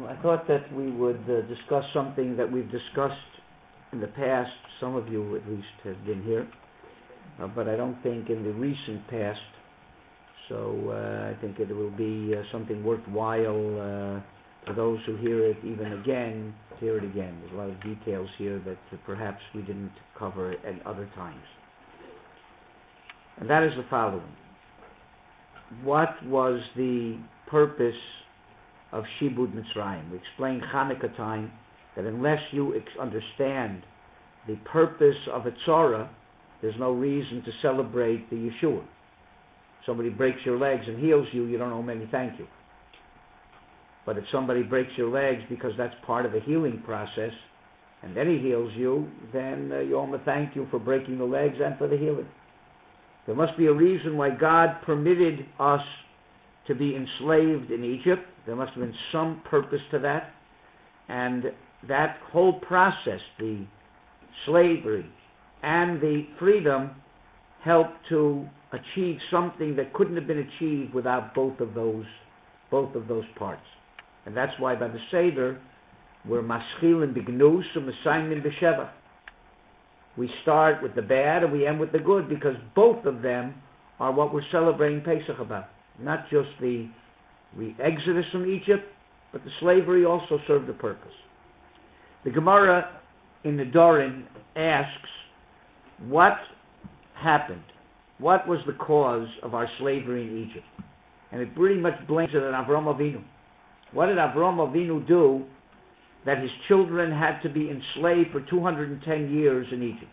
I thought that we would discuss something that we've discussed in the past. Some of you at least have been here, but I don't think in the recent past. So I think it will be something worthwhile for those who hear it even again, to hear it again. There's a lot of details here that perhaps we didn't cover at other times. And that is the following. What was the purpose of Shibud Mitzrayim? We explained Hanukkah time that unless you understand the purpose of a tzara, there's no reason to celebrate the Yeshua. Somebody breaks your legs and heals you, you don't owe many thank you. But if somebody breaks your legs because that's part of a healing process, and then he heals you, then you owe him a thank you for breaking the legs and for the healing. There must be a reason why God permitted us to be enslaved in Egypt. There must have been some purpose to that. And that whole process, the slavery and the freedom, helped to achieve something that couldn't have been achieved without both of those parts. And that's why by the Seder, we're maschilin b'gnus and mesaymin b'shevach. We start with the bad and we end with the good, because both of them are what we're celebrating Pesach about. Not just the exodus from Egypt, but the slavery also served a purpose. The Gemara in the Dorin asks, what happened? What was the cause of our slavery in Egypt? And it pretty much blames it on Avraham Avinu. What did Avraham Avinu do that his children had to be enslaved for 210 years in Egypt?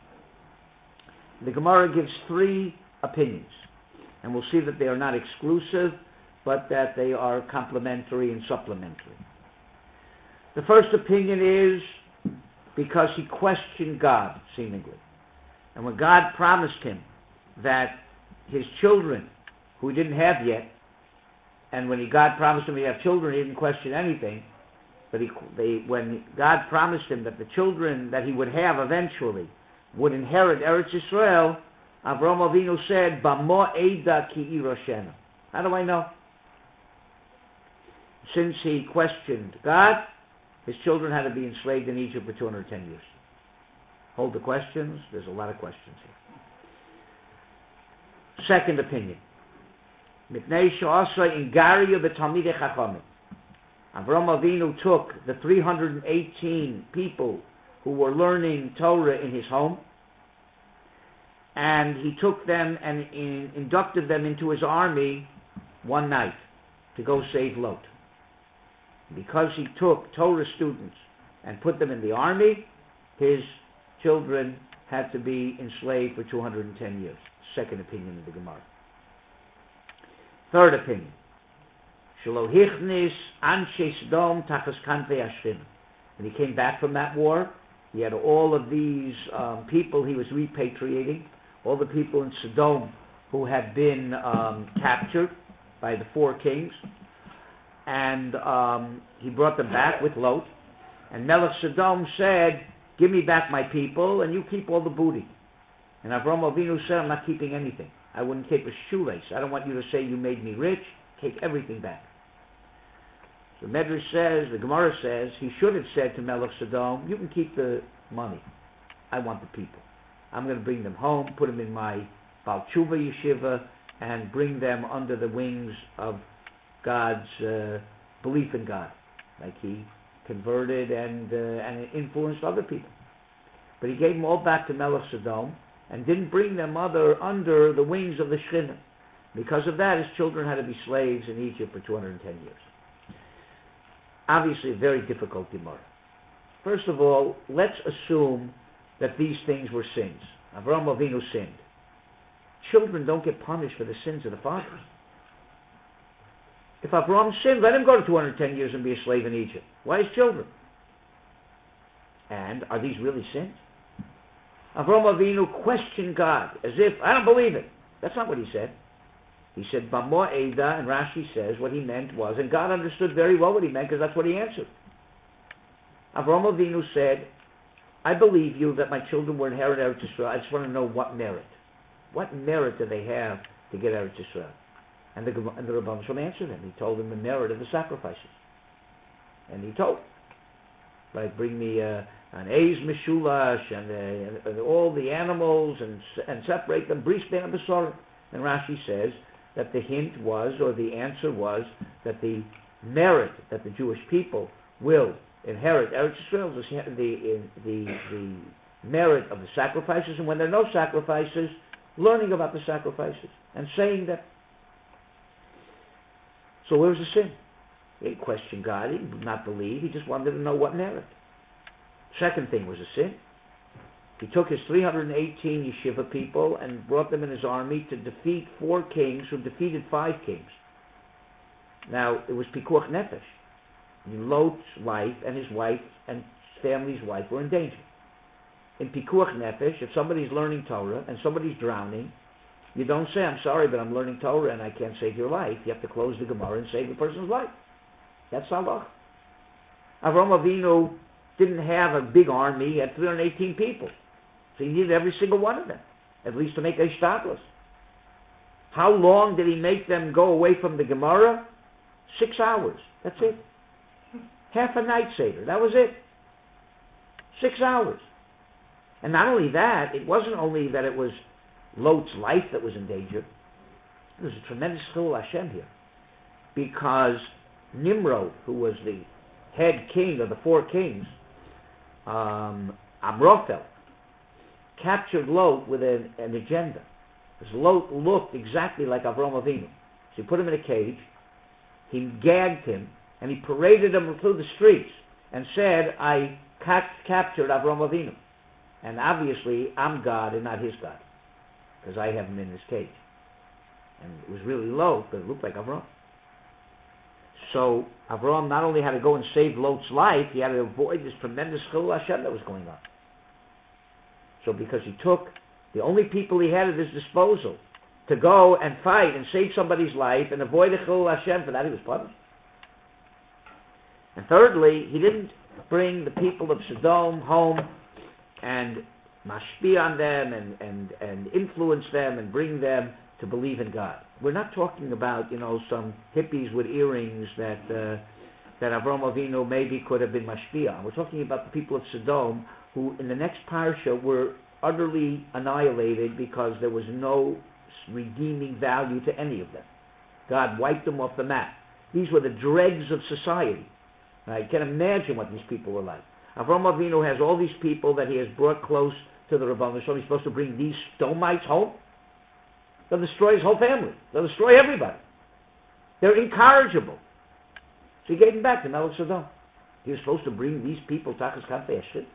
The Gemara gives three opinions, and we'll see that they are not exclusive, but that they are complementary and supplementary. The first opinion is because he questioned God, seemingly. And when God promised him that his children, who he didn't have yet, and when God promised him he'd have children, he didn't question anything. But when God promised him that the children that he would have eventually would inherit Eretz Yisrael, Avraham Avinu said, "Bamo Eida ki iroshenu." How do I know? Since he questioned God, his children had to be enslaved in Egypt for 210 years. Hold the questions. There's a lot of questions here. Second opinion. Mitnei she'asa ingaria b'talmidei chachamim. Avraham Avinu took the 318 people who were learning Torah in his home, and he took them and inducted them into his army one night to go save Lot. Because he took Torah students and put them in the army, his children had to be enslaved for 210 years. Second opinion of the Gemara. Third opinion. When he came back from that war, he had all of these people he was repatriating, all the people in Sodom who had been captured by the four kings, and he brought them back with Lot. And Melech Sodom said, "Give me back my people, and you keep all the booty." And Avraham Avinu said, "I'm not keeping anything. I wouldn't keep a shoelace. I don't want you to say you made me rich. Take everything back." The Medrash says, the Gemara says, he should have said to Melech Sodom, "You can keep the money. I want the people. I'm going to bring them home, put them in my Baal Tshuva yeshiva, and bring them under the wings of God's belief in God." Like he converted and influenced other people. But he gave them all back to Melech Sodom and didn't bring them under the wings of the Shekhinah. Because of that, his children had to be slaves in Egypt for 210 years. Obviously, a very difficult Gemara. First of all, let's assume that these things were sins. Avraham Avinu sinned. Children don't get punished for the sins of the fathers. If Avraham sinned, let him go to 210 years and be a slave in Egypt. Why his children? And are these really sins? Avraham Avinu questioned God as if, "I don't believe it." That's not what he said. He said, "Bamo Eida," and Rashi says what he meant was, and God understood very well what he meant because that's what he answered. Avraham Avinu said, "I believe you that my children will inherit Eretz Yisrael. I just want to know what merit. What merit do they have to get Eretz Yisrael?" And the Rebbeinu Shalom answered him. He told him the merit of the sacrifices. And he told, like, bring me an Eiz Mishulash and all the animals and separate them, bris ben besorim. And Rashi says that the hint was, or the answer was, that the merit that the Jewish people will inherit Eretz Yisrael is the merit of the sacrifices, and when there are no sacrifices, learning about the sacrifices and saying that. So where's the sin? He didn't question God, he did not believe, he just wanted to know what merit. Second thing was a sin. He took his 318 yeshiva people and brought them in his army to defeat 4 kings who defeated 5 kings. Now, it was pikuach nefesh. Lot's wife and his wife and his family's wife were in danger. In pikuach nefesh, if somebody's learning Torah and somebody's drowning, you don't say, I'm sorry, but I'm learning Torah and I can't save your life. You have to close the Gemara and save the person's life. That's halach. Avraham Avinu didn't have a big army. He had 318 people. So he needed every single one of them, at least to make a shtadlus. How long did he make them go away from the Gemara? 6 hours. That's it. Half a night Seder. That was it. 6 hours. And not only that, it wasn't only that it was Lot's life that was in danger. There was a tremendous chilul Hashem here. Because Nimrod, who was the head king of the 4 kings, Amrophel, captured Lot with an agenda. Because Lot looked exactly like Avraham Avinu. So he put him in a cage, he gagged him, and he paraded him through the streets and said, I captured Avraham Avinu. And obviously, I'm God and not his God, because I have him in this cage. And it was really Lot, but it looked like Avraham. So Avraham not only had to go and save Lot's life, he had to avoid this tremendous chilul Hashem that was going on. So because he took the only people he had at his disposal to go and fight and save somebody's life and avoid the chilul Hashem, for that he was punished. And thirdly, he didn't bring the people of Sodom home and mashpia on them and influence them and bring them to believe in God. We're not talking about, some hippies with earrings that Avraham Avinu maybe could have been mashpia on. We're talking about the people of Sodom who in the next parsha were utterly annihilated because there was no redeeming value to any of them. God wiped them off the map. These were the dregs of society. I can imagine what these people were like. Avraham Avinu has all these people that he has brought close to the Rebbeinu Shalom. He's supposed to bring these Stomites home. They'll destroy his whole family. They'll destroy everybody. They're incorrigible. So he gave them back to Melech Sodom. He was supposed to bring these people Tachas Kanfei Hashem.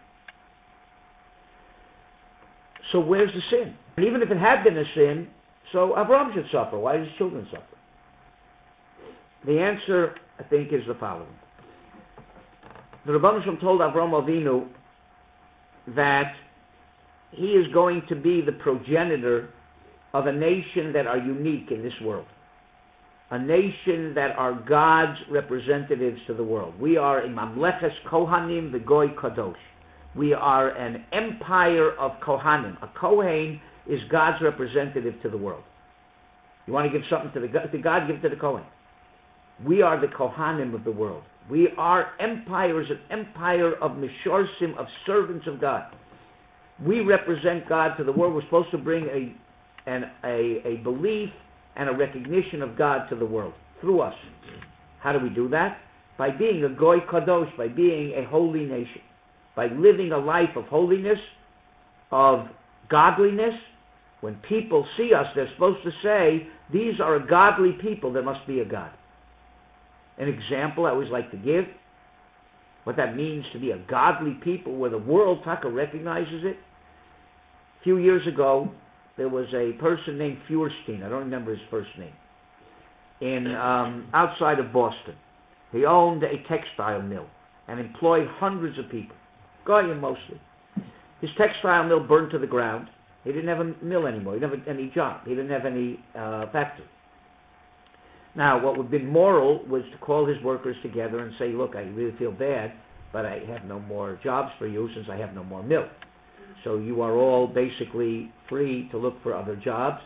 So where's the sin? And even if it had been a sin, so Avraham should suffer. Why did his children suffer? The answer, I think, is the following. The Rebbeinu Shalom told Avraham Avinu that he is going to be the progenitor of a nation that are unique in this world. A nation that are God's representatives to the world. We are a Mamleches Kohanim v'Goy Kadosh. We are an empire of Kohanim. A Kohen is God's representative to the world. You want to give something to God, give it to the Kohen. We are the Kohanim of the world. We are empires, an empire of Mishorsim, of servants of God. We represent God to the world. We're supposed to bring a belief and a recognition of God to the world through us. How do we do that? By being a Goy Kadosh, by being a holy nation, by living a life of holiness, of godliness. When people see us, they're supposed to say, these are a godly people, there must be a God. An example I always like to give, what that means to be a godly people, where the world Taka recognizes it. A few years ago, there was a person named Feuerstein, I don't remember his first name, in outside of Boston. He owned a textile mill and employed hundreds of people, Goyim mostly. His textile mill burned to the ground. He didn't have a mill anymore. He didn't have any job. He didn't have any factory. Now, what would have been moral was to call his workers together and say, look, I really feel bad, but I have no more jobs for you since I have no more mill. So you are all basically free to look for other jobs,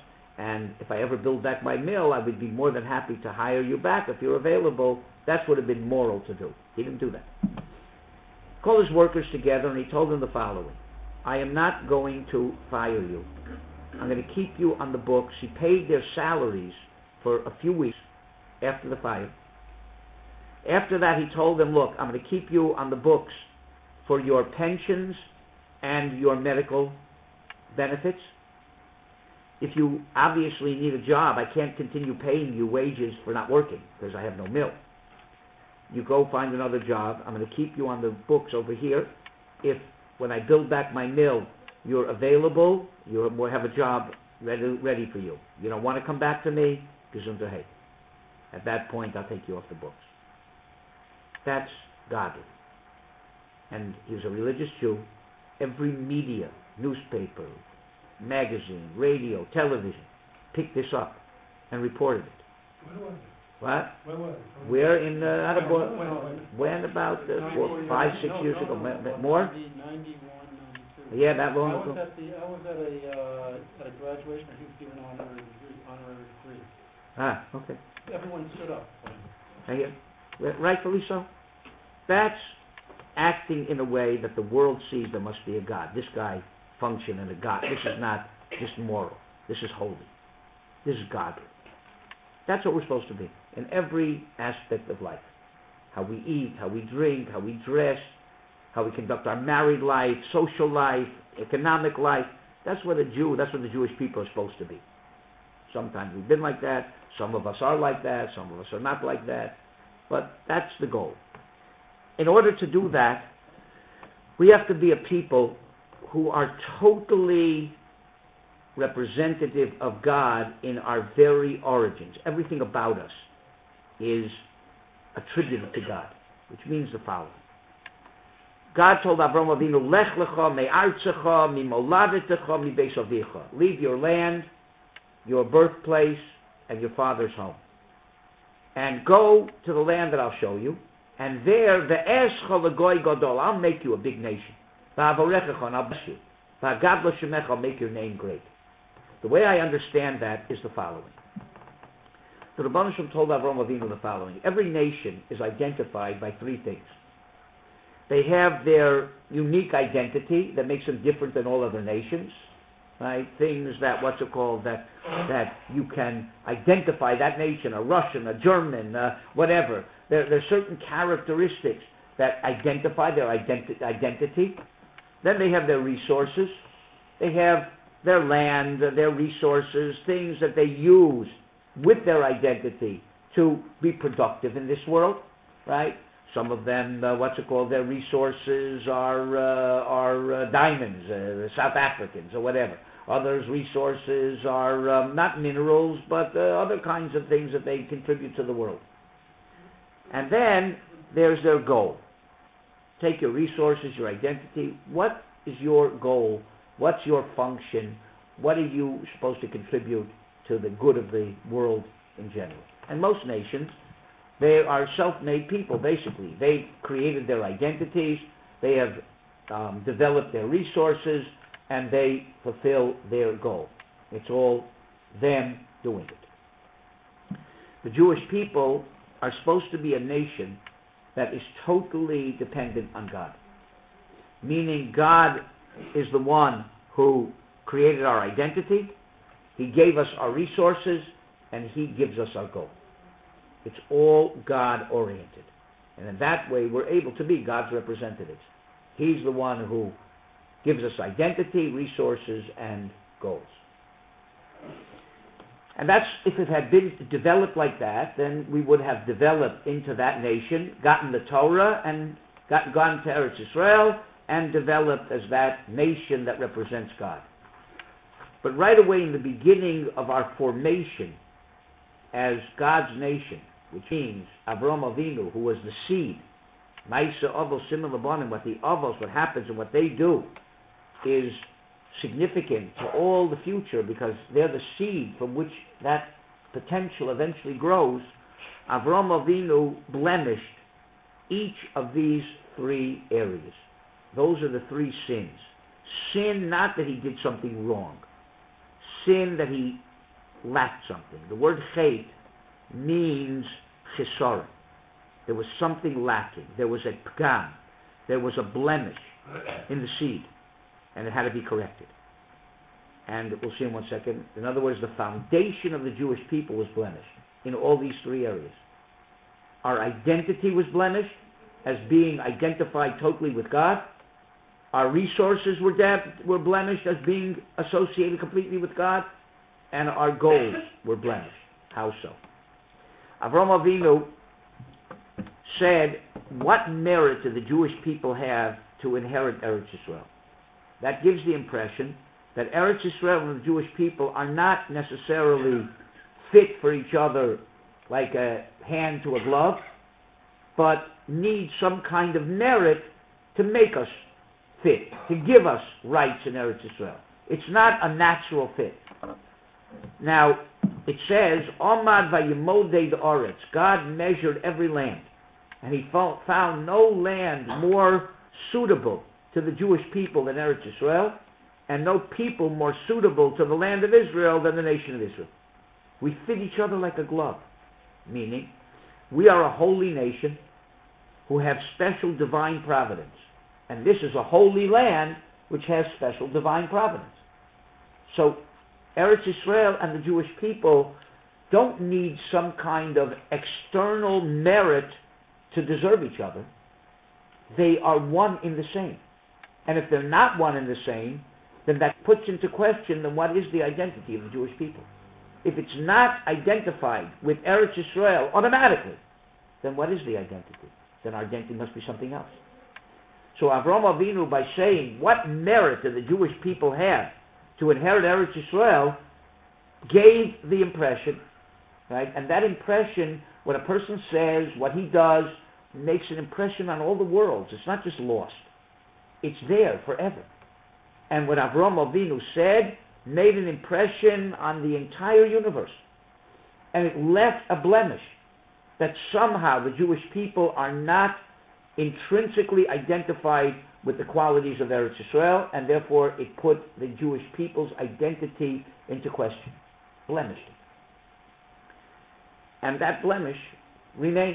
and if I ever build back my mill, I would be more than happy to hire you back if you're available. That would have been moral to do. He didn't do that. He called his workers together and he told them the following. I am not going to fire you. I'm going to keep you on the books. He paid their salaries for a few weeks after the fire. After that, he told them, look, I'm going to keep you on the books for your pensions and your medical benefits. If you obviously need a job, I can't continue paying you wages for not working because I have no mill. You go find another job. I'm going to keep you on the books over here. If when I build back my mill, you're available, you will have a job ready for you. You don't want to come back to me, gesund hey. At that point, I'll take you off the books. That's godly. And he was a religious Jew. Every media, newspaper, magazine, radio, television, picked this up and reported it. Where was it? What? Where was it? We're in when about 5, 6 years ago? More? 91, 92. Yeah, that long I ago. was at a graduation. He was given an honorary degree. Ah, okay. Everyone stood up. Rightfully so. That's acting in a way that the world sees there must be a God. This guy functioned in a God. This is not just moral. This is holy. This is godly. That's what we're supposed to be in every aspect of life. How we eat, how we drink, how we dress, how we conduct our married life, social life, economic life. That's what the Jewish people are supposed to be. Sometimes we've been like that. Some of us are like that. Some of us are not like that. But that's the goal. In order to do that, we have to be a people who are totally representative of God in our very origins. Everything about us is attributed to God, which means the following. God told Avraham Avinu, Lech lecha me'artzecha mi'moladetecha mi'beis avicha. Leave your land, your birthplace, and your father's home. And go to the land that I'll show you. And there, ve'escha l'goy gadol, I'll make you a big nation. Va'avorechecha, and I'll bless you. Va'gad l'shemecha, I'll make your name great. The way I understand that is the following. The Rebbeinu Shalom told Avraham Avinu the following. Every nation is identified by three things. They have their unique identity that makes them different than all other nations. Right? Things that, that you can identify that nation, a Russian, a German, whatever. There are certain characteristics that identify their identity. Then they have their resources. They have their land, their resources, things that they use with their identity to be productive in this world, right? Some of them, their resources are diamonds, South Africans or whatever. Others' resources are not minerals, but other kinds of things that they contribute to the world. And then there's their goal. Take your resources, your identity. What is your goal? What's your function? What are you supposed to contribute to the good of the world in general? And most nations, they are self-made people, basically. They created their identities, they have developed their resources, and they fulfill their goal. It's all them doing it. The Jewish people are supposed to be a nation that is totally dependent on God. Meaning God is the one who created our identity, He gave us our resources, and He gives us our goal. It's all God-oriented. And in that way, we're able to be God's representatives. He's the one who gives us identity, resources, and goals. And that's, if it had been developed like that, then we would have developed into that nation, gotten the Torah, and gone to Eretz Yisrael, and developed as that nation that represents God. But right away in the beginning of our formation as God's nation, which means Avraham Avinu, who was the seed, Ma'isa Avos Siman Labanim, what the Avos, what happens and what they do, is significant to all the future because they're the seed from which that potential eventually grows. Avraham Avinu blemished each of these three areas. Those are the three sins. Sin, not that he did something wrong. Sin that he lacked something. The word chet means chisor. There was something lacking. There was a pgam. There was a blemish in the seed, and it had to be corrected. And we'll see in 1 second. In other words, the foundation of the Jewish people was blemished in all these three areas. Our identity was blemished as being identified totally with God. Our resources were blemished as being associated completely with God. And our goals were blemished. How so? Avraham Avinu said, what merit do the Jewish people have to inherit Eretz Yisrael? That gives the impression that Eretz Yisrael and the Jewish people are not necessarily fit for each other like a hand to a glove, but need some kind of merit to make us fit, to give us rights in Eretz Yisrael. It's not a natural fit. Now, it says, Omad vayimodei da'aretz. God measured every land, and he found no land more suitable to the Jewish people than Eretz Yisrael, and no people more suitable to the land of Israel than the nation of Israel. We fit each other like a glove, meaning we are a holy nation who have special divine providence. And this is a holy land which has special divine providence. So Eretz Yisrael and the Jewish people don't need some kind of external merit to deserve each other. They are one in the same. And if they're not one in the same, then that puts into question then what is the identity of the Jewish people. If it's not identified with Eretz Yisrael automatically, then what is the identity? Then our identity must be something else. So Avraham Avinu, by saying what merit do the Jewish people have to inherit Eretz Yisrael, gave the impression, right? And that impression, what a person says, what he does, makes an impression on all the worlds. It's not just lost. It's there forever. And what Avraham Avinu said made an impression on the entire universe. And it left a blemish that somehow the Jewish people are not intrinsically identified with the qualities of Eretz Yisrael, and therefore it put the Jewish people's identity into question. Blemished it. And that blemish remained.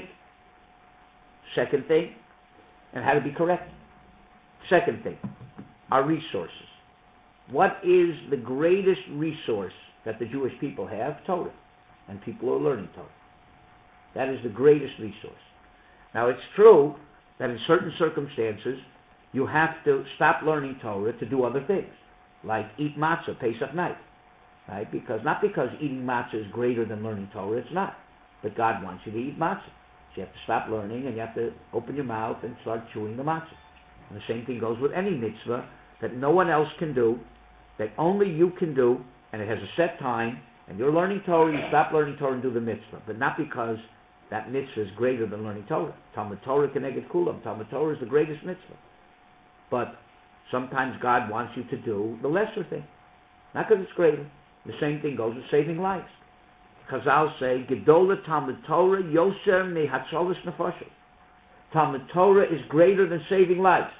Second thing, and had to be corrected. Second thing, our resources. What is the greatest resource that the Jewish people have? Torah. And people are learning Torah. That is the greatest resource. Now it's true that in certain circumstances you have to stop learning Torah to do other things, like eat matzah Pesach night, right? Not because eating matzah is greater than learning Torah, it's not. But God wants you to eat matzah. So you have to stop learning and you have to open your mouth and start chewing the matzah. And the same thing goes with any mitzvah that no one else can do, that only you can do, and it has a set time, and you're learning Torah, you stop learning Torah and do the mitzvah. But not because that mitzvah is greater than learning Torah. Talmud Torah keneged kulam. Talmud Torah is the greatest mitzvah. But sometimes God wants you to do the lesser thing. Not because it's greater. The same thing goes with saving lives. Chazal say, Gedola Talmud Torah yoser mehatzolas nefashos. Talmud Torah is greater than saving lives.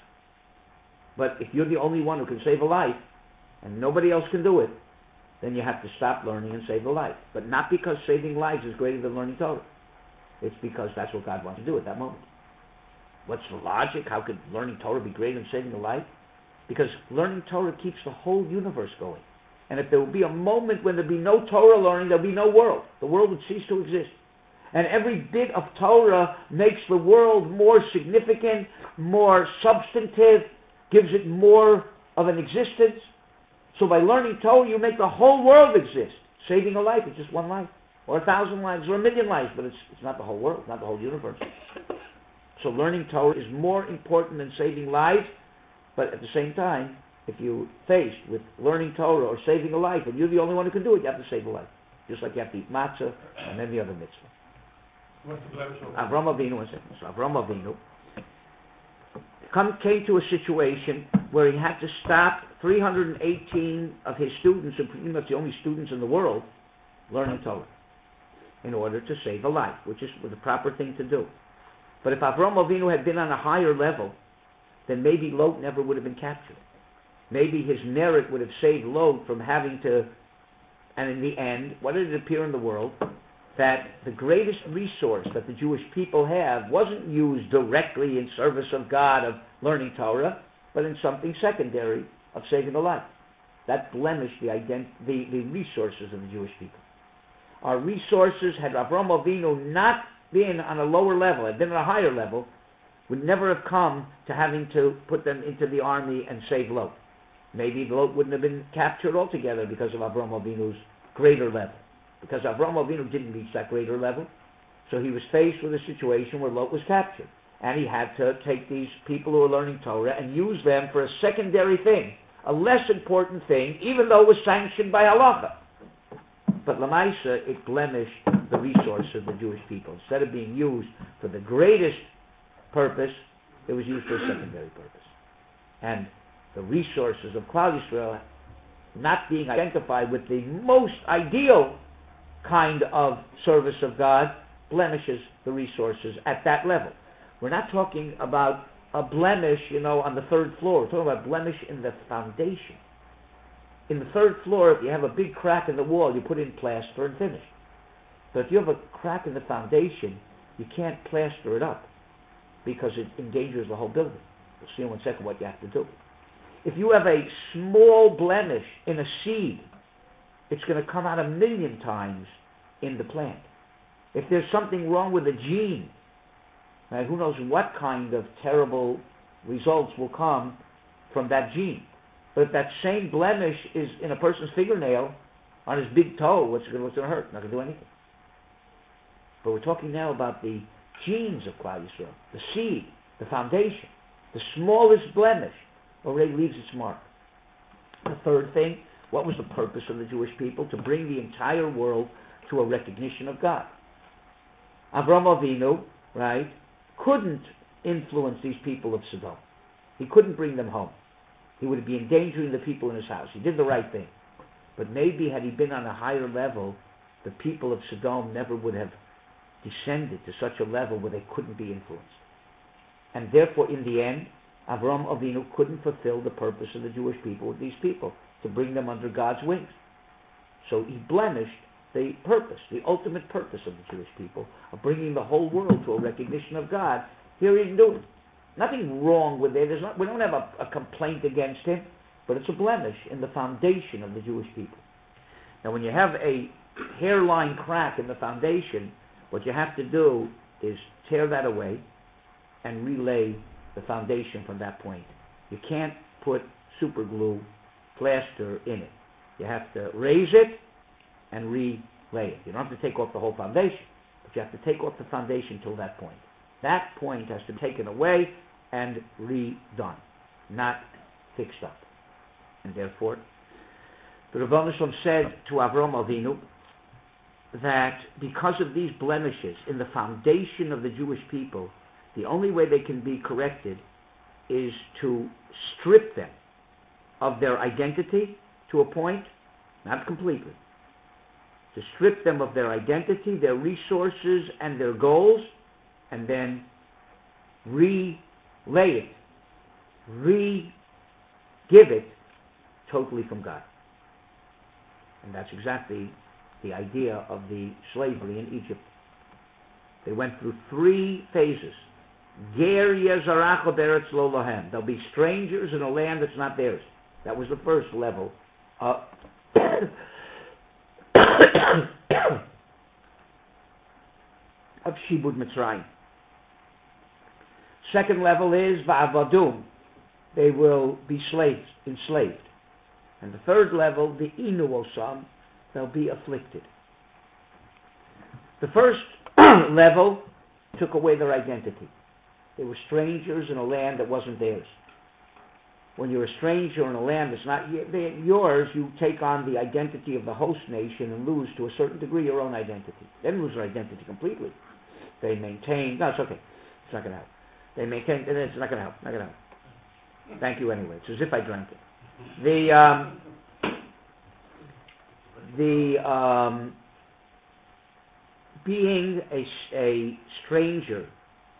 But if you're the only one who can save a life, and nobody else can do it, then you have to stop learning and save a life. But not because saving lives is greater than learning Torah. It's because that's what God wants to do at that moment. What's the logic? How could learning Torah be greater than saving a life? Because learning Torah keeps the whole universe going. And if there would be a moment when there'd be no Torah learning, there'd be no world. The world would cease to exist. And every bit of Torah makes the world more significant, more substantive, gives it more of an existence. So by learning Torah, you make the whole world exist. Saving a life is just one life, or 1,000 lives, or 1,000,000 lives, but it's not the whole world, not the whole universe. So learning Torah is more important than saving lives, but at the same time, if you're faced with learning Torah or saving a life, and you're the only one who can do it, you have to save a life. Just like you have to eat matzah and any other mitzvah. What's the blemish of Avraham Avinu, 1 second. So Avraham Avinu came to a situation where he had to stop 318 of his students, and pretty much the only students in the world, learning Torah in order to save a life, which is the proper thing to do. But if Avraham Avinu had been on a higher level, then maybe Lot never would have been captured. Maybe his merit would have saved Lot from having to And in the end, what did it appear in the world? That the greatest resource that the Jewish people have wasn't used directly in service of God, of learning Torah, but in something secondary, of saving a life. That blemished the resources of the Jewish people. Our resources, had Avraham Avinu not been on a lower level, had been on a higher level, would never have come to having to put them into the army and save Lot. Maybe Lot wouldn't have been captured altogether because of Avraham Avinu's greater level. Because Avraham Avinu didn't reach that greater level, so he was faced with a situation where Lot was captured. And he had to take these people who were learning Torah and use them for a secondary thing, a less important thing, even though it was sanctioned by halacha. But Lamaisa, it blemished the resource of the Jewish people. Instead of being used for the greatest purpose, it was used for a secondary purpose. And the resources of Klal Yisrael not being identified with the most ideal kind of service of God blemishes the resources at that level. We're not talking about a blemish, on the third floor. We're talking about blemish in the foundation. In the third floor, if you have a big crack in the wall, you put in plaster and finish. But if you have a crack in the foundation, you can't plaster it up because it endangers the whole building. We'll see in 1 second what you have to do. If you have a small blemish in a seed, it's going to come out 1,000,000 times in the plant. If there's something wrong with a gene, right, who knows what kind of terrible results will come from that gene. But if that same blemish is in a person's fingernail, on his big toe, what's it going to hurt? Not going to do anything. But we're talking now about the genes of Klal Yisrael, the seed, the foundation. The smallest blemish already leaves its mark. The third thing, what was the purpose of the Jewish people? To bring the entire world to a recognition of God. Avraham Avinu, right, couldn't influence these people of Sodom. He couldn't bring them home. He would be endangering the people in his house. He did the right thing. But maybe had he been on a higher level, the people of Sodom never would have descended to such a level where they couldn't be influenced. And therefore, in the end, Avraham Avinu couldn't fulfill the purpose of the Jewish people with these people, to bring them under God's wings. So he blemished the purpose, the ultimate purpose of the Jewish people, of bringing the whole world to a recognition of God. Here he didn't do it. Nothing wrong with it. We don't have a complaint against him, but it's a blemish in the foundation of the Jewish people. Now, when you have a hairline crack in the foundation, what you have to do is tear that away and relay the foundation from that point. You can't put super glue, plaster in it. You have to raise it and relay it. You don't have to take off the whole foundation, but you have to take off the foundation till that point. That point has to be taken away and redone, not fixed up. And therefore, the Rebbeinu Shalom said to Avraham Avinu that because of these blemishes in the foundation of the Jewish people, the only way they can be corrected is to strip them of their identity to a point, not completely, to strip them of their identity, their resources, and their goals, and then relay it, re-give it totally from God. And that's exactly the idea of the slavery in Egypt. They went through 3 phases. Ger yezaracha beretz lo lahem. They'll be strangers in a land that's not theirs. That was the first level of Shibud Mitzrayim. Second level is va'avadum. They will be enslaved. And the third level, the inu osam, they'll be afflicted. The first level took away their identity. They were strangers in a land that wasn't theirs. When you're a stranger in a land that's not yours, you take on the identity of the host nation and lose, to a certain degree, your own identity. They didn't lose their identity completely. They maintain. No, it's okay. It's not going to help. They maintain. It's not going to help. Not going to help. Thank you anyway. It's as if I drank it. Being a stranger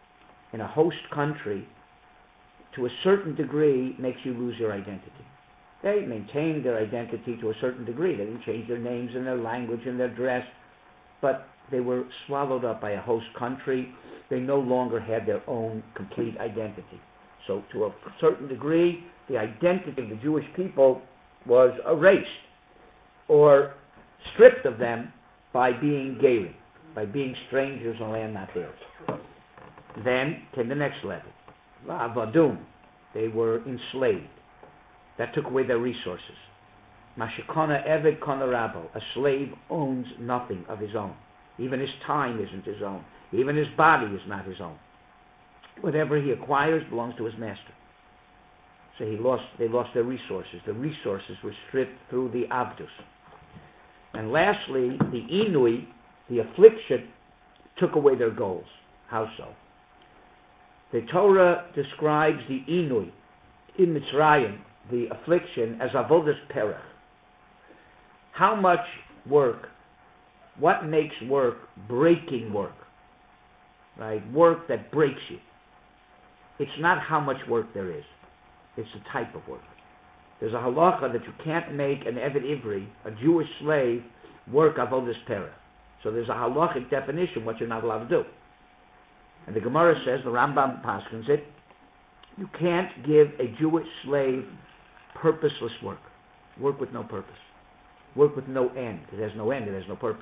in a host country, to a certain degree, makes you lose your identity. They maintained their identity to a certain degree. They didn't change their names and their language and their dress, but they were swallowed up by a host country. They no longer had their own complete identity. So to a certain degree, the identity of the Jewish people was erased or stripped of them by being Gerim, by being strangers on land not theirs. Then came the next level. La'avadum. They were enslaved. That took away their resources. Mashikona Eved Kona Rabo. A slave owns nothing of his own. Even his time isn't his own. Even his body is not his own. Whatever he acquires belongs to his master. So they lost their resources. The resources were stripped through the Abdus. And lastly, the Inui, the affliction, took away their goals. How so? The Torah describes the Inui in Mitzrayim, the affliction, as avodas perach. How much work, what makes work breaking work? Right? Work that breaks you. It's not how much work there is. It's the type of work. There's a halacha that you can't make an Eved Ivri, a Jewish slave, work avodas perach. So there's a halachic definition what you're not allowed to do. And the Gemara says, the Rambam paskins it, you can't give a Jewish slave purposeless work. Work with no purpose. Work with no end. It has no end, it has no purpose.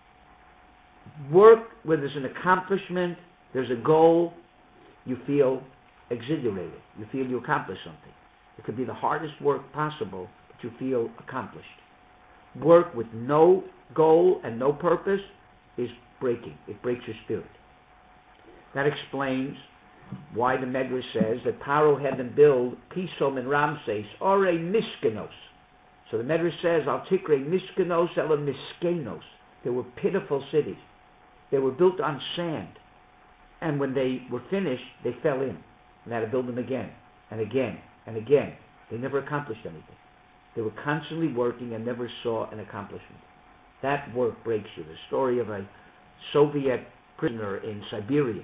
Work where there's an accomplishment, there's a goal, you feel exhilarated. You feel you accomplished something. It could be the hardest work possible, but you feel accomplished. Work with no goal and no purpose is breaking. It breaks your spirit. That explains why the Medrash says that Paro had them build Pisom and Ramses, or a Miskenos. So the Medrash says, Al Tikre Miskenos ela Miskenos. They were pitiful cities. They were built on sand. And when they were finished, they fell in. And they had to build them again, and again, and again. They never accomplished anything. They were constantly working and never saw an accomplishment. That work breaks you. The story of a Soviet prisoner in Siberia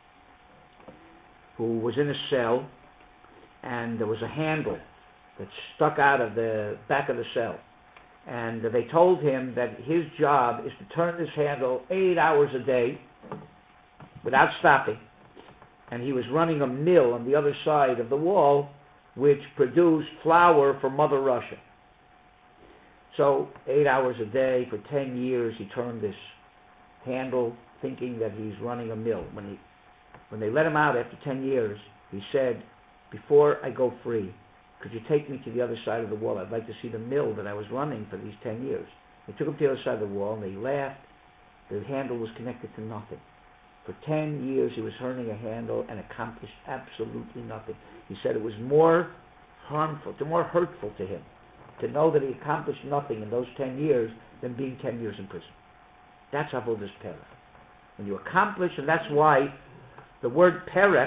who was in a cell, and there was a handle that stuck out of the back of the cell. And they told him that his job is to turn this handle 8 hours a day without stopping. And he was running a mill on the other side of the wall which produced flour for Mother Russia. So 8 hours a day for 10 years he turned this handle thinking that he's running a mill. When they let him out after 10 years, he said, before I go free, could you take me to the other side of the wall? I'd like to see the mill that I was running for these 10 years. They took him to the other side of the wall and they laughed. The handle was connected to nothing. For 10 years he was turning a handle and accomplished absolutely nothing. He said it was more harmful, more hurtful to him to know that he accomplished nothing in those 10 years than being 10 years in prison. That's avodas perach. When you accomplish, and that's why the word perach,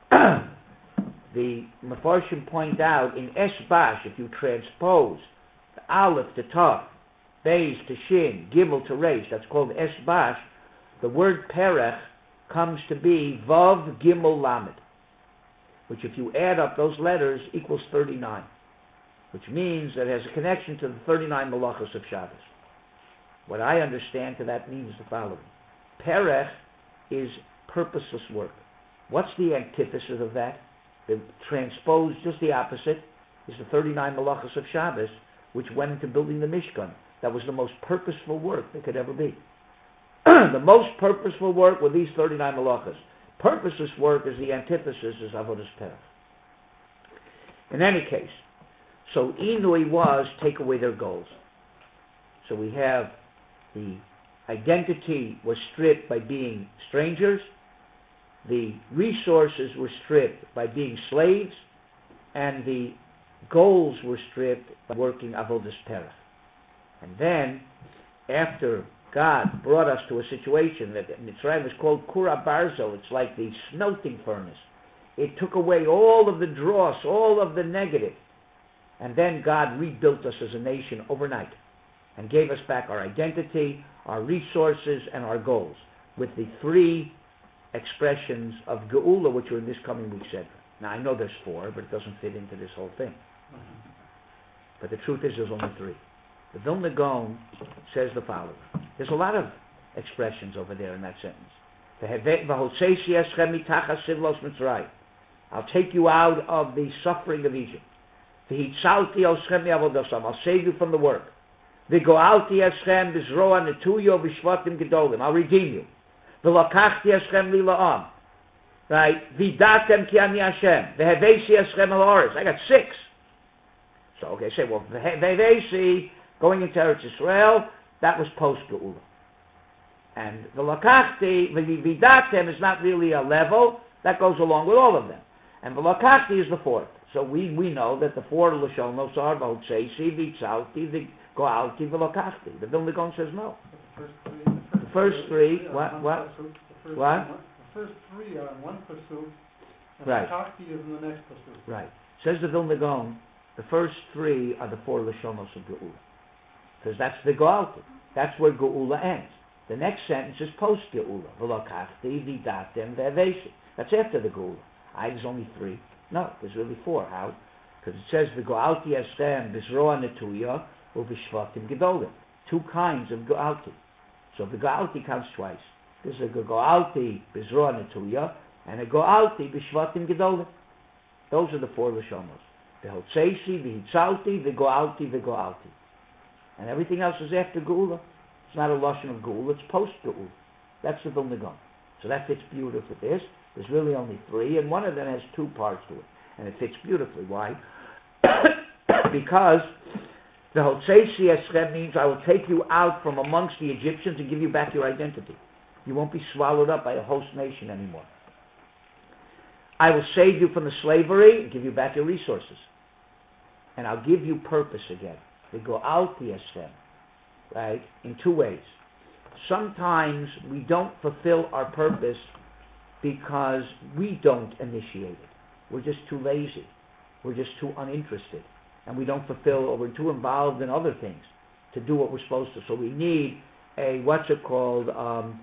the Mefarshim point out, in Esbash, if you transpose the Aleph to Tav, Beis to Shin, Gimel to Reish, that's called Esbash, the word perach comes to be Vav Gimel Lamed, which if you add up those letters equals 39, which means that it has a connection to the 39 Malachos of Shabbos. What I understand to that means the following. Perech is purposeless work. What's the antithesis of that? The transposed, just the opposite, is the 39 Malachos of Shabbos, which went into building the Mishkan. That was the most purposeful work that could ever be. The most purposeful work were these 39 Malachos. Purposeless work is the antithesis, is Avodas Perach. In any case, so Inui was take away their goals. So we have the identity was stripped by being strangers, the resources were stripped by being slaves, and the goals were stripped by working Avodas Perach. And then, after God brought us to a situation that in Mitzrayim was called Kura Barzo, it's like the smelting furnace. It took away all of the dross, all of the negative. And then God rebuilt us as a nation overnight and gave us back our identity, our resources, and our goals with the three expressions of Geula, which are in this coming week's Sedra. Now, I know there's four, but it doesn't fit into this whole thing. But the truth is there's only 3. The Vilna Gaon says the following. There's a lot of expressions over there in that sentence. I'll take you out of the suffering of Egypt. I'll save you from the work. I'll redeem you. Right? I got 6. So, okay, say, well, going into Eretz Yisrael, that was post-Geula. And the Lakachti, the Vidatem is not really a level, that goes along with all of them. And the Lakachti is the 4th. So we know that the 4 Lashonos are Vahotseisi, Vitzalti, the Goalti, the Lakachti. The Vilna Gaon says no. The first three, what? The first 3 are in one pasuk, and right. Lakachti is in the next pasuk. Right. Says the Vilna Gaon, the first 3 are the 4 Lashonos of Geula. Because that's the Goalti. That's where Geula ends. The next sentence is post-Geula. V'lakachti, v'datem, v'avesi. That's after the Geula. There's only 3. No, there's really 4. How? Because it says, V'goalti eschem, b'zroa netuya, u'v'shvatim gedolim. 2 kinds of Goalti. So the Goalti counts twice. There's a Goalti, b'zroa netuya, and a Goalti, b'shvatim gedolim. Those are the 4 Lashonos. V'hotzeisi, v'hitzalti, v'goalti, v'goalti. And everything else is after Geula. It's not a Lashon of Geula, it's post-Geula. That's the Vilna Gaon. So that fits beautifully with this. There's really only 3, and one of them has 2 parts to it. And it fits beautifully. Why? Because the Hotzeisi Eschem means I will take you out from amongst the Egyptians and give you back your identity. You won't be swallowed up by a host nation anymore. I will save you from the slavery and give you back your resources. And I'll give you purpose again. They go out the Eschem, right, in 2 ways. Sometimes we don't fulfill our purpose because we don't initiate it. We're just too lazy. We're just too uninterested. And we don't fulfill, or we're too involved in other things to do what we're supposed to. So we need a, Zroa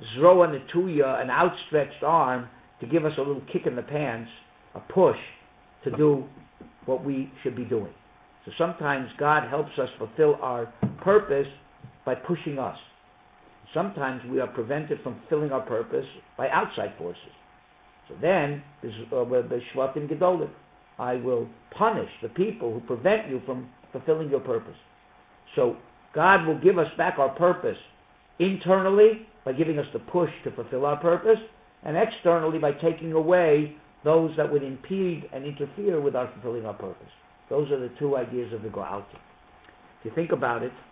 Netuya, an outstretched arm to give us a little kick in the pants, a push to do what we should be doing. So sometimes God helps us fulfill our purpose by pushing us. Sometimes we are prevented from fulfilling our purpose by outside forces. So then, the Shvatim Gedolim, I will punish the people who prevent you from fulfilling your purpose. So God will give us back our purpose internally by giving us the push to fulfill our purpose, and externally by taking away those that would impede and interfere with our fulfilling our purpose. Those are the 2 ideas of the Goalti. If you think about it,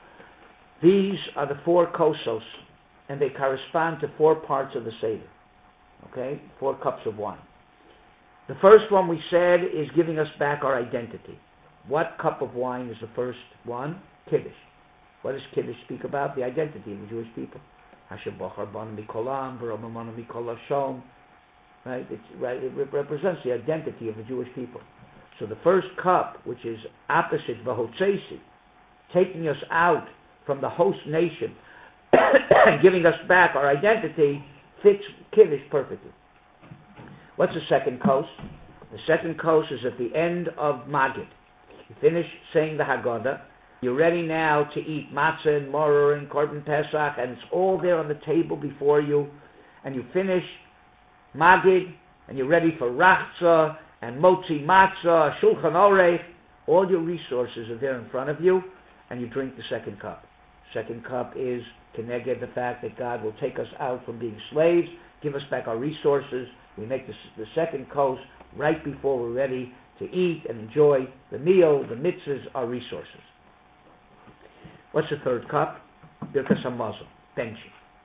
these are the 4 kosos, and they correspond to 4 parts of the Seder. Okay? 4 cups of wine. The first one we said is giving us back our identity. What cup of wine is the first one? Kiddush. What does Kiddush speak about? The identity of the Jewish people. Hashem Bochar Banu Mikolam, V'Romamanu Mikol Hashom. Right? It represents the identity of the Jewish people. So the first cup, which is opposite V'Hotzeisi, taking us out from the host nation and giving us back our identity, fits Kiddush perfectly. What's the second kos? The second kos is at the end of Magid. You finish saying the Haggadah, you're ready now to eat matzah and maror and korban pesach, and it's all there on the table before you, and you finish Magid, and you're ready for rachza and motzi matzah, shulchan orech, all your resources are there in front of you, and you drink the second cup. Second cup is keneged the fact that God will take us out from being slaves, give us back our resources. We make the second kos right before we're ready to eat and enjoy the meal, the mitzvahs, our resources. What's the third cup? Birkas Hamazon, benching.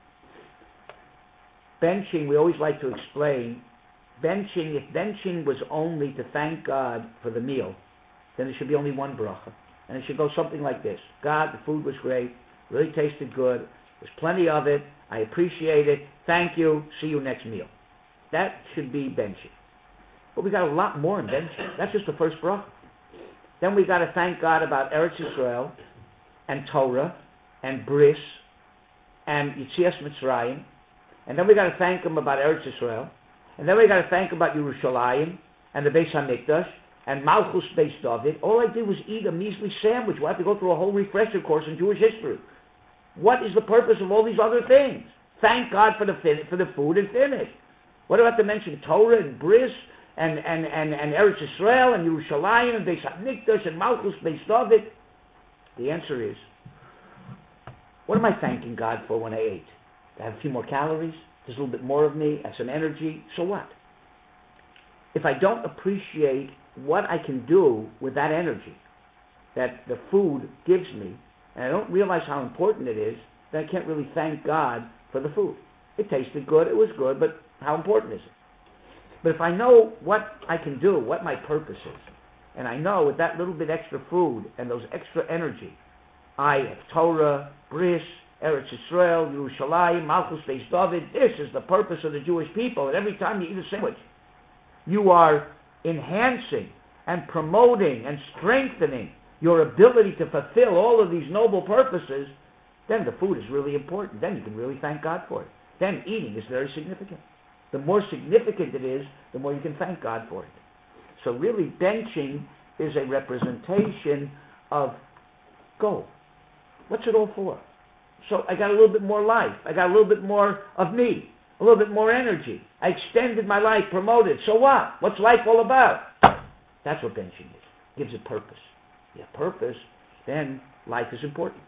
Benching, we always like to explain, if benching was only to thank God for the meal, then it should be only one bracha. And it should go something like this. God, the food was great, really tasted good, there's plenty of it, I appreciate it, thank you, see you next meal. That should be benching. But we got a lot more in benching. That's just the first bracha. Then we got to thank God about Eretz Yisrael, and Torah, and Bris, and Yitzias Mitzrayim, and then we got to thank Him about Eretz Yisrael, and then we got to thank Him about Yerushalayim, and the Beis HaMikdash, and Malchus Beis David, all I did was eat a measly sandwich. We'll have to go through a whole refresher course in Jewish history. What is the purpose of all these other things? Thank God for the food and finish. What do I have to mention? Torah and Bris and Eretz Yisrael and Yerushalayim and Beis HaMikdash and Malchus Beis David? The answer is, what am I thanking God for when I ate? To have a few more calories? There's a little bit more of me and some energy? So what? If I don't appreciate what I can do with that energy that the food gives me, and I don't realize how important it is, then I can't really thank God for the food. It tasted good, it was good, but how important is it? But if I know what I can do, what my purpose is, and I know with that little bit extra food and those extra energy, I have Torah, Bris, Eretz Yisrael, Yerushalayim, Malchus Beis David, this is the purpose of the Jewish people. And every time you eat a sandwich, you are enhancing and promoting and strengthening your ability to fulfill all of these noble purposes, then the food is really important. Then you can really thank God for it. Then eating is very significant. The more significant it is, the more you can thank God for it. So really, benching is a representation of goal. What's it all for? So I got a little bit more life. I got a little bit more of me. A little bit more energy. I extended my life, promoted. So what? What's life all about? That's what benching is. It gives it purpose. You have purpose, then life is important.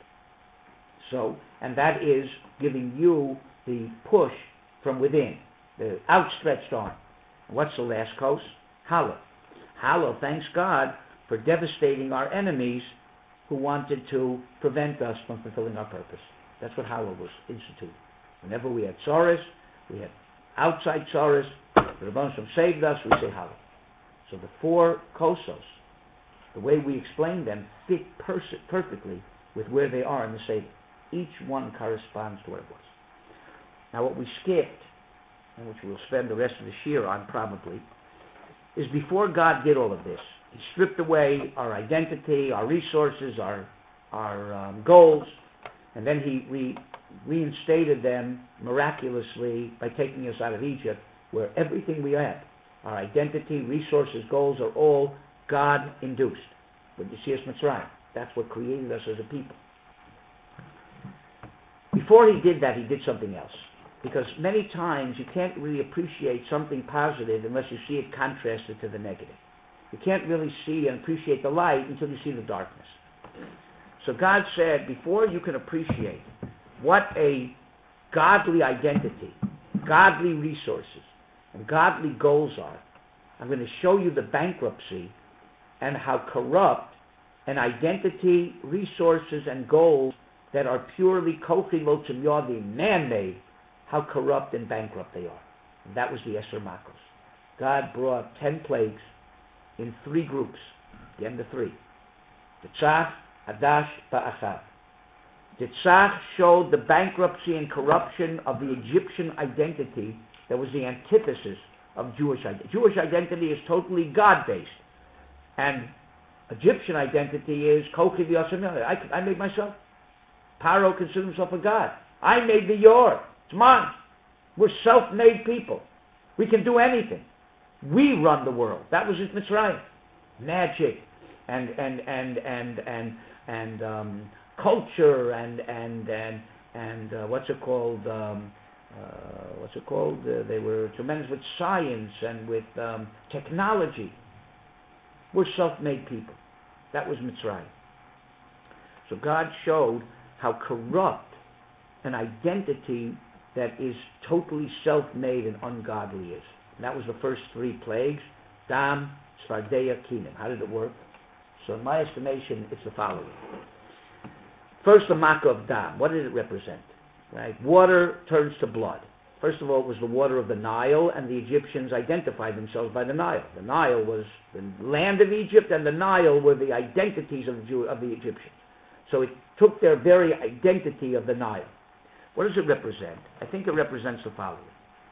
So, and that is giving you the push from within, the outstretched arm. And what's the last coast? Hallel. Hallel thanks God for devastating our enemies who wanted to prevent us from fulfilling our purpose. That's what Hallel was instituted. Whenever we had tzaras, we had outside tzaras, the Rebbeinu Shalom saved us, we say Hallel. So the four kosos, the way we explain them, fit perfectly with where they are in the Seder. Each one corresponds to what it was. Now what we skipped, and which we'll spend the rest of the year on probably, is before God did all of this, He stripped away our identity, our resources, our goals, and then He reinstated them miraculously by taking us out of Egypt, where everything we had, our identity, resources, goals, are all God-induced. When you see us Mitzrayim, that's what created us as a people. Before He did that, He did something else. Because many times you can't really appreciate something positive unless you see it contrasted to the negative. You can't really see and appreciate the light until you see the darkness. So God said, before you can appreciate what a godly identity, godly resources, and godly goals are, I'm going to show you the bankruptcy and how corrupt an identity, resources, and goals that are purely kochi lotzim yodi, man-made, how corrupt and bankrupt they are. And that was the Eser Makos. God brought 10 plagues in 3 groups, the end of 3. The Tzach, Hadash, Ba'achav. The Tzach showed the bankruptcy and corruption of the Egyptian identity that was the antithesis of Jewish identity. Jewish identity is totally God-based. And Egyptian identity is kochi v'yosem. I made myself. Paro considered himself a god. I made the yor. It's mine. We're self-made people. We can do anything. We run the world. That was his Mitzrayim. Magic and culture and what's it called? They were tremendous with science and with technology. We're self-made people. That was Mitzrayim. So God showed how corrupt an identity that is totally self-made and ungodly is. And that was the first 3 plagues. Dam, Tzvardeya, Kinim. How did it work? So in my estimation, it's the following. First, the Makkah of Dam. What did it represent? Right? Water turns to blood. First of all, it was the water of the Nile, and the Egyptians identified themselves by the Nile. The Nile was the land of Egypt, and the Nile were the identities of the Egyptians. So it took their very identity of the Nile. What does it represent? I think it represents the following.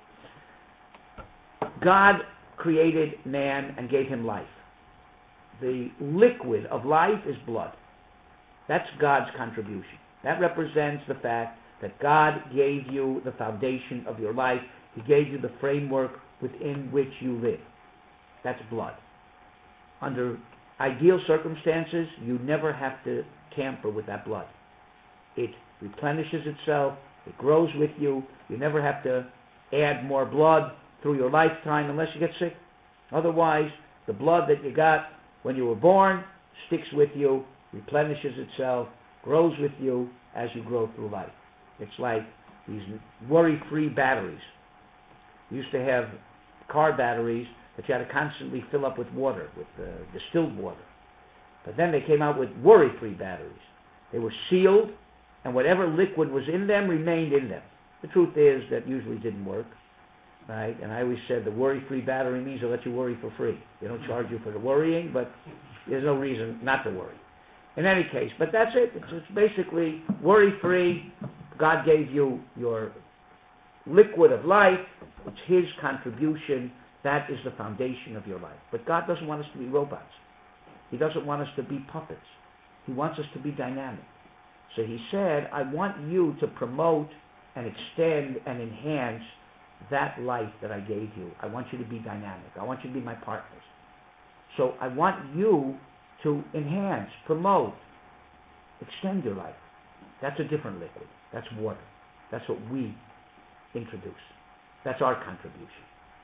God created man and gave him life. The liquid of life is blood. That's God's contribution. That represents the fact that God gave you the foundation of your life. He gave you the framework within which you live. That's blood. under ideal circumstances, you never have to tamper with that blood. It replenishes itself, it grows with you, you never have to add more blood through your lifetime unless you get sick. Otherwise, the blood that you got when you were born sticks with you, replenishes itself, grows with you as you grow through life. It's like these worry-free batteries. You used to have car batteries that you had to constantly fill up with water, with distilled water. But then they came out with worry-free batteries. They were sealed, and whatever liquid was in them remained in them. The truth is that usually didn't work, right? And I always said the worry-free battery means they'll let you worry for free. They don't charge you for the worrying, but there's no reason not to worry. In any case, but that's it. It's basically worry-free. God gave you your liquid of life. It's His contribution. That is the foundation of your life. But God doesn't want us to be robots. He doesn't want us to be puppets. He wants us to be dynamic. So He said, I want you to promote and extend and enhance that life that I gave you. I want you to be dynamic. I want you to be my partners. So I want you to enhance, promote, extend your life. That's a different liquid. That's water. That's what we introduce. That's our contribution.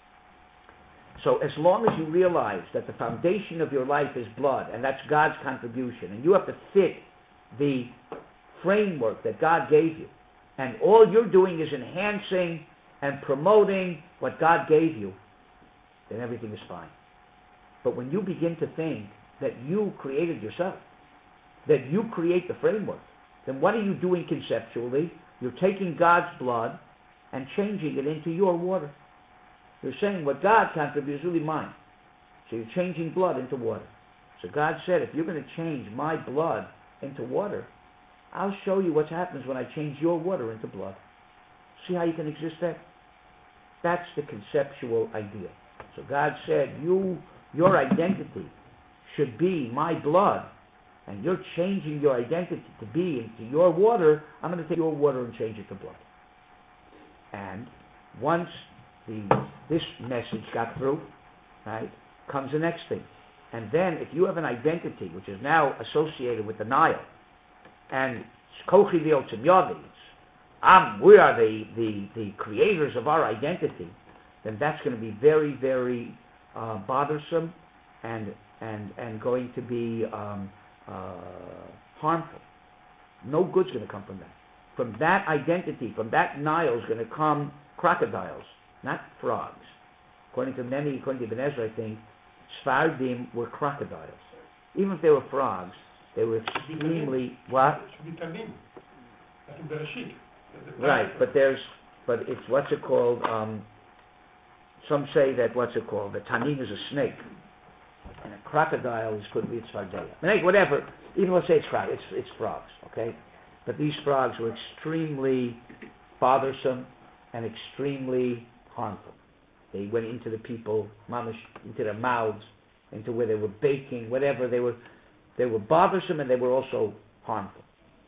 So as long as you realize that the foundation of your life is blood, and that's God's contribution, and you have to fit the framework that God gave you, and all you're doing is enhancing and promoting what God gave you, then everything is fine. But when you begin to think that you created yourself, that you create the framework, then what are you doing conceptually? You're taking God's blood and changing it into your water. You're saying what God contributes is really mine. So you're changing blood into water. So God said, if you're going to change my blood into water, I'll show you what happens when I change your water into blood. See how you can exist there? That's the conceptual idea. So God said, your identity should be my blood, and you're changing your identity to be into your water. I'm going to take your water and change it to blood. And once this message got through, right, comes the next thing. And then if you have an identity which is now associated with the Nile, and Kochi V'Otzim Yadi, we are the creators of our identity, then that's going to be very, very bothersome and going to be harmful. No good's going to come from that. From that identity, from that Nile is going to come crocodiles, not frogs. According to Ibn Ezra, I think, Sfardim were crocodiles. Even if they were frogs, they were extremely, what? Vitamin, like in Bereshit. Right, but it's, what's it called? Some say that, the tanin is a snake. And a crocodile could be a tzvardeya. Whatever, even let's say it's frogs, okay? But these frogs were extremely bothersome and extremely harmful. They went into the people, mamish, into their mouths, into where they were baking, whatever. They were bothersome and they were also harmful.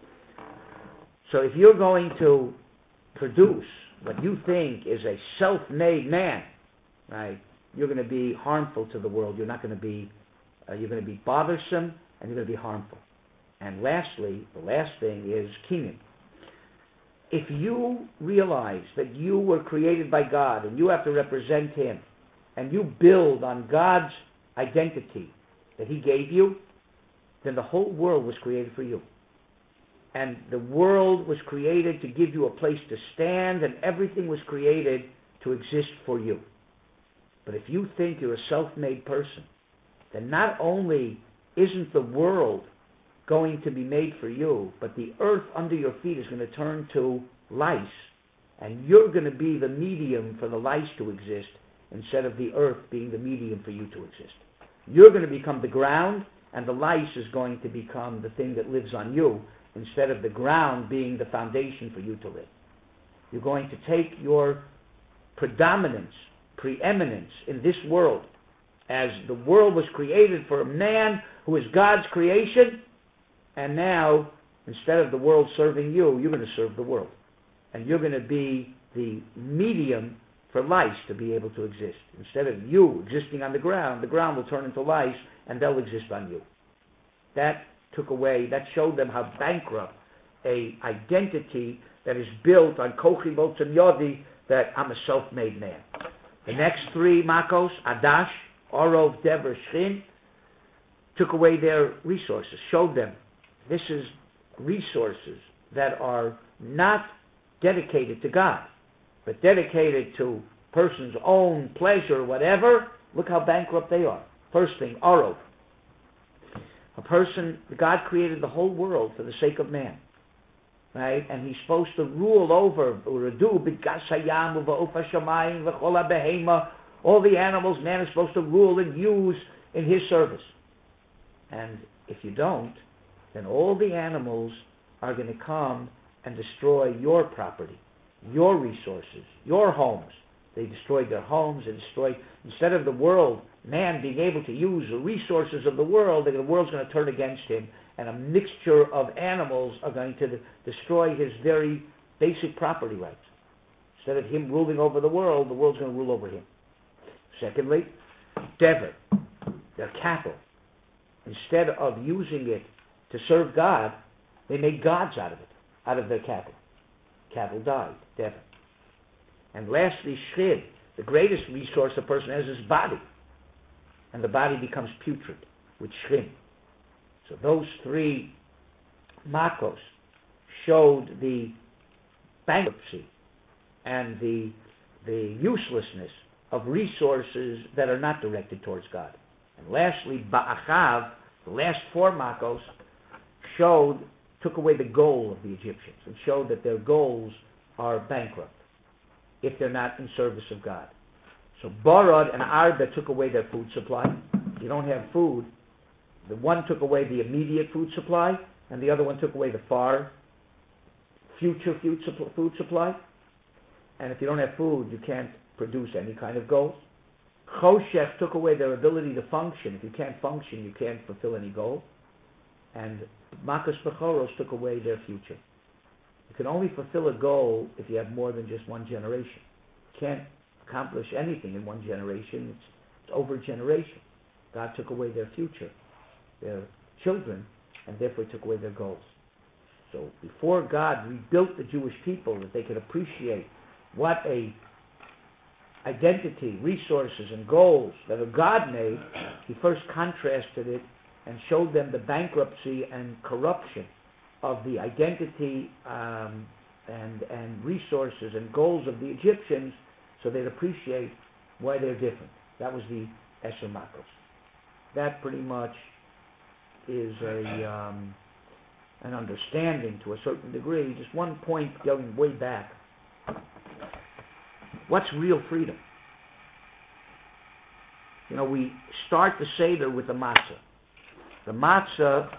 So if you're going to produce what you think is a self-made man, right, you're going to be harmful to the world. You're going to be bothersome and you're going to be harmful. And lastly, the last thing is kinyan. If you realize that you were created by God and you have to represent Him, and you build on God's identity that He gave you, then the whole world was created for you. And the world was created to give you a place to stand, and everything was created to exist for you. But if you think you're a self-made person, then not only isn't the world going to be made for you, but the earth under your feet is going to turn to lice, and you're going to be the medium for the lice to exist instead of the earth being the medium for you to exist. You're going to become the ground, and the lice is going to become the thing that lives on you instead of the ground being the foundation for you to live. You're going to take your preeminence in this world, as the world was created for a man who is God's creation, and now, instead of the world serving you, you're going to serve the world. And you're going to be the medium for lice to be able to exist. Instead of you existing on the ground will turn into lice and they'll exist on you. That showed them how bankrupt a identity that is built on kochi botzim yodi, that I'm a self-made man. The next three makos, Adash, Orov, Dever, Shchin, took away their resources, showed them this is resources that are not dedicated to God, but dedicated to person's own pleasure, whatever. Look how bankrupt they are. First thing, Orov. God created the whole world for the sake of man. Right? And he's supposed to rule over all the animals man is supposed to rule and use in his service. And if you don't, then all the animals are going to come and destroy your property, your resources, your homes. They destroyed their homes, instead of the world, man being able to use the resources of the world, the world's going to turn against him, and a mixture of animals are going to destroy his very basic property rights. Instead of him ruling over the world's going to rule over him. Secondly, Dever, their cattle. Instead of using it to serve God, they made gods out of it, out of their cattle. Cattle died, Dever. And lastly, Shchid, the greatest resource a person has is body. And the body becomes putrid with Shchim. So those three makos showed the bankruptcy and the uselessness of resources that are not directed towards God. And lastly, Ba'achav, the last four makos, took away the goal of the Egyptians and showed that their goals are bankrupt if they're not in service of God. So Barad and Arba took away their food supply. If you don't have food, the one took away the immediate food supply, and the other one took away the far future food supply. And if you don't have food, you can't produce any kind of goals. Choshech took away their ability to function. If you can't function, you can't fulfill any goal. And Makas Bechoros took away their future. You can only fulfill a goal if you have more than just one generation. You can't accomplish anything in one generation. It's over generation. God took away their future, their children, and therefore took away their goals. So before God rebuilt the Jewish people that they could appreciate what a identity, resources, and goals that a God made, he first contrasted it and showed them the bankruptcy and corruption of the identity and resources and goals of the Egyptians, so they'd appreciate why they're different. That was the Esher Makos. That pretty much is an understanding to a certain degree. Just one point going way back. What's real freedom? You know, we start the Seder with the matzah. The matzah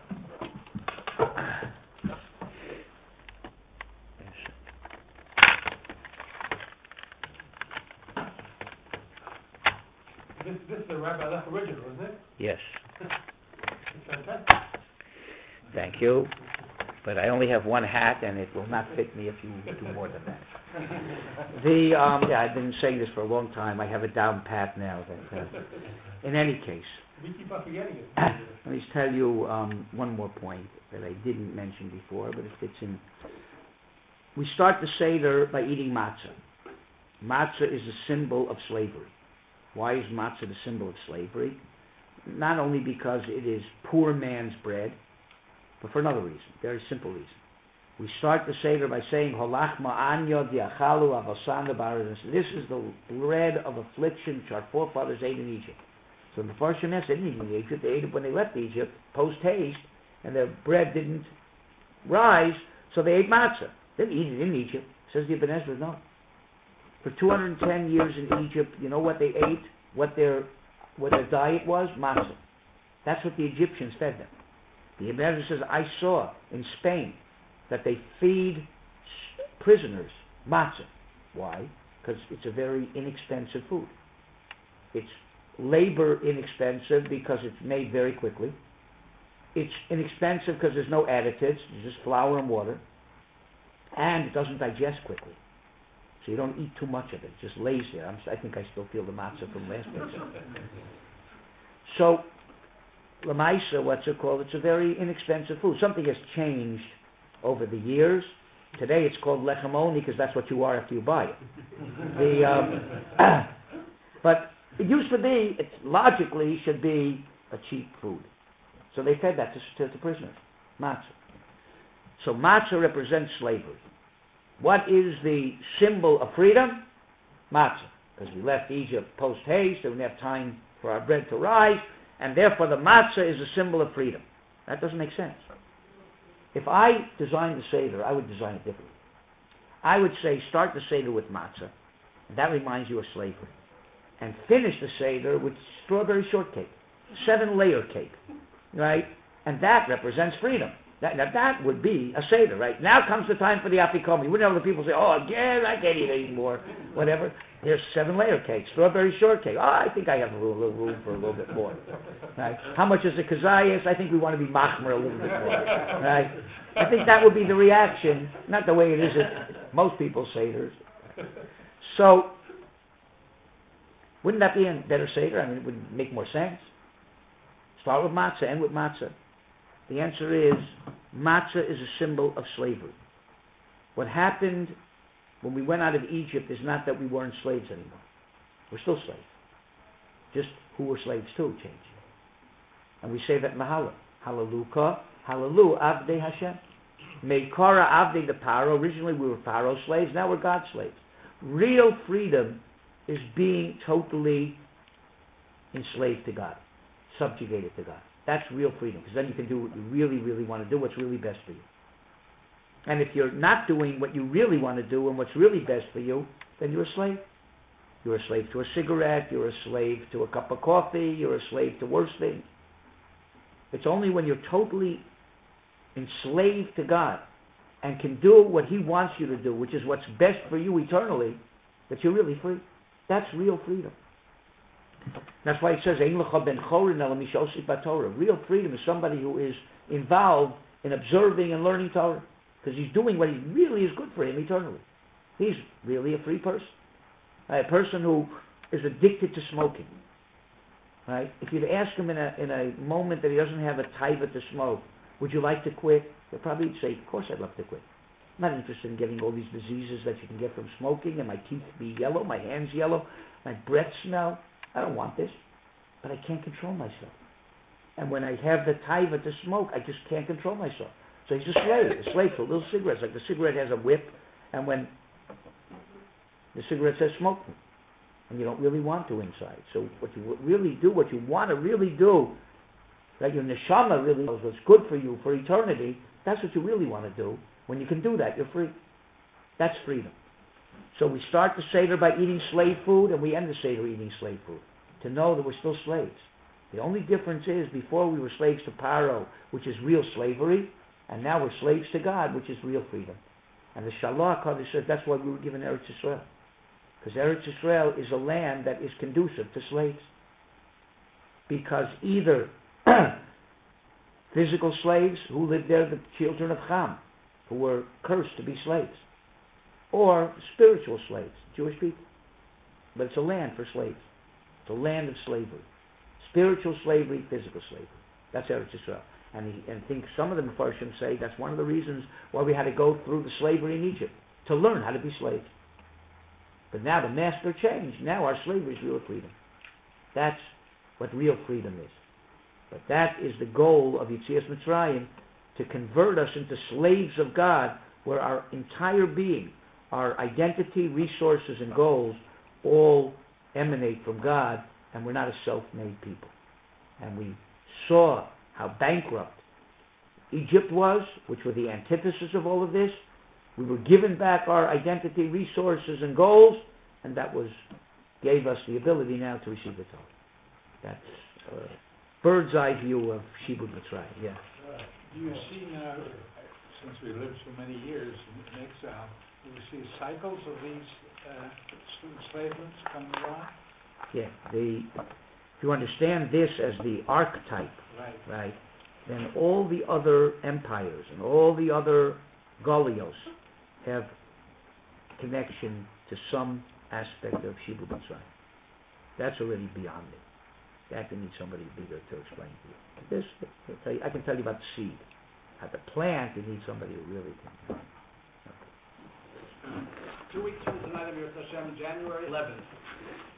This is the Rabbi Lech original, isn't it? Yes. It's fantastic. Thank you. But I only have one hat, and it will not fit me if you do more than that. I've been saying this for a long time. I have it down pat now. In any case, We keep on forgetting it. let me tell you one more point that I didn't mention before, but it fits in. We start the Seder by eating matzah. Matzah is a symbol of slavery. Why is matzah the symbol of slavery? Not only because it is poor man's bread, but for another reason, very simple reason. We start the Seder by saying, Holach ma'anya diachalu avasana baradas. This is the bread of affliction which our forefathers ate in Egypt. So the first Shemes didn't eat in Egypt. They ate it when they left Egypt, post-haste, and their bread didn't rise, so they ate matzah. They didn't eat it in Egypt. Says the Ibn Ezra, no. For 210 years in Egypt, you know what they ate? What their diet was? Matzah. That's what the Egyptians fed them. The Ibn Ezra says, I saw in Spain that they feed prisoners matzah. Why? Because it's a very inexpensive food. It's labor inexpensive because it's made very quickly. It's inexpensive because there's no additives. It's just flour and water. And it doesn't digest quickly. So you don't eat too much of it. It just lays there. I think I still feel the matzah from last Pesach. So, Lamaisa, what's it called? It's a very inexpensive food. Something has changed over the years. Today it's called lechem only because that's what you are after you buy it. But it used to be, it logically should be a cheap food. So they fed that to prisoners. Matzah. So matzah represents slavery. What is the symbol of freedom? Matzah. Because we left Egypt post-haste, and we didn't have time for our bread to rise, and therefore the matzah is a symbol of freedom. That doesn't make sense. If I designed the Seder, I would design it differently. I would say start the Seder with matzah, and that reminds you of slavery. And finish the Seder with strawberry shortcake, 7-layer cake, right? And that represents freedom. That would be a Seder, right? Now comes the time for the Afikomi. You wouldn't have the people say, oh, again, I can't eat anymore, whatever. There's 7-layer cake, strawberry shortcake. Oh, I think I have a little room for a little bit more. Right? How much is the kazayas? I think we want to be machmer a little bit more. Right? I think that would be the reaction, not the way it is at most people's Seders. So, wouldn't that be a better Seder? I mean, it would make more sense. Start with matzah, end with matzah. The answer is, matzah is a symbol of slavery. What happened when we went out of Egypt is not that we weren't slaves anymore. We're still slaves. Just who we're slaves to changed. And we say that Mahala. Hallelujah. Hallelujah. Avdei Hashem. Meikara Avdei the Paro. Originally we were Pharaoh's slaves. Now we're God's slaves. Real freedom is being totally enslaved to God. Subjugated to God. That's real freedom. Because then you can do what you really, really want to do. What's really best for you. And if you're not doing what you really want to do and what's really best for you, then you're a slave. You're a slave to a cigarette, you're a slave to a cup of coffee, you're a slave to worse things. It's only when you're totally enslaved to God and can do what He wants you to do, which is what's best for you eternally, that you're really free. That's real freedom. That's why it says, Ein lecha ben chorin ela mi she'osif b'Torah. Real freedom is somebody who is involved in observing and learning Torah. Because he's doing what he really is good for him eternally. He's really a free person. A person who is addicted to smoking. Right? If you'd ask him in a moment that he doesn't have a taiva to smoke, would you like to quit? He'll probably say, of course I'd love to quit. I'm not interested in getting all these diseases that you can get from smoking, and my teeth be yellow, my hands yellow, my breath smell. I don't want this. But I can't control myself. And when I have the taiva to smoke, I just can't control myself. So he's a slave to little cigarettes. Like the cigarette has a whip, and when the cigarette says smoke me, and you don't really want to inside. So what you really do, what you want to really do, that your neshama really knows what's good for you for eternity, that's what you really want to do. When you can do that, you're free. That's freedom. So we start the Seder by eating slave food, and we end the Seder eating slave food. To know that we're still slaves. The only difference is, before we were slaves to Paro, which is real slavery, and now we're slaves to God, which is real freedom. And the Shalach Kodesh says that's why we were given Eretz Yisrael. Because Eretz Yisrael is a land that is conducive to slaves. Because either physical slaves who lived there, the children of Ham, who were cursed to be slaves, or spiritual slaves, Jewish people. But it's a land for slaves. It's a land of slavery. Spiritual slavery, physical slavery. That's Eretz Yisrael. And I think some of the Mefarshim say that's one of the reasons why we had to go through the slavery in Egypt, to learn how to be slaves. But now the master changed. Now our slavery is real freedom. That's what real freedom is. But that is the goal of Yetzias Mitzrayim, to convert us into slaves of God, where our entire being, our identity, resources, and goals all emanate from God, and we're not a self-made people. And we saw how bankrupt Egypt was, which were the antithesis of all of this. We were given back our identity, resources, and goals, and that gave us the ability now to receive the Torah. That's a bird's eye view of Shibud Mitzrayim. Yeah. Do you see now, since we lived so many years in exile, do you see cycles of these enslavements coming around? Yeah. If you understand this as the archetype, right, then all the other empires and all the other Golios have connection to some aspect of Shibud Mitzrayim. That's already beyond me. That you need somebody bigger to explain to you. This, I can tell you about the seed. At the plant, you need somebody who really can. 2 weeks from tonight of your Hashem, January 11th.